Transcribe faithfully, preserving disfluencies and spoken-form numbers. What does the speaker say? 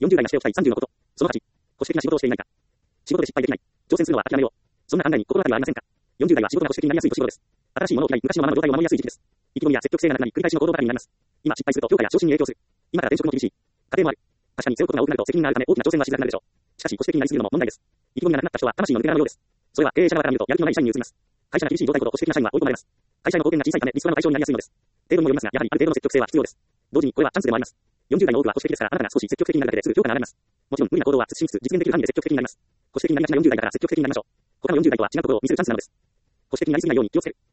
よんじゅう代がしておきたいさんじゅうのこと。そのはち、保守的な仕事をしていないか。仕事で失敗できない。挑戦するのは諦めよう。そんな考えに心当たりはありませんか。よんじゅう代は仕事が保守的になりやすい年頃です。新しいものを嫌い、昔のままの状態を守りやすい時期です。意気込みや積極性がなくなり、繰り返しの行動ばかりになります。今失敗すると評価や昇進に影響する。今から転職も厳しい。家庭もある。確かに背負うことが多くなると責任があるため大きな挑戦はしづらくなるでしょう。しかし保守的になりすぎるのも問題です。意気込みがなくなった人は魂の抜け殻のようです。それは経営者側から見るとやる気のない社員に移ります。会社が厳しい状態ほど保守的な社員は追い込まれます。会社の貢献が小さいためリストラの対象になりやすいのです。程度にもよりますが、やはりある程度の積極性は必要です。同時にこれはチャンスでもあります。よんじゅう代の多くは保守的ですから、あなたが少し積極的になるだけですぐ評価が上がります。もちろん無理な行動は慎しつつ実現できる範囲で積極的になります。保守的になりがちなよんじゅう代だから積極的になりましょう。他のよんじゅう代とは違うところを見せるチャンスなのです。保守的になりすぎないように気をつける。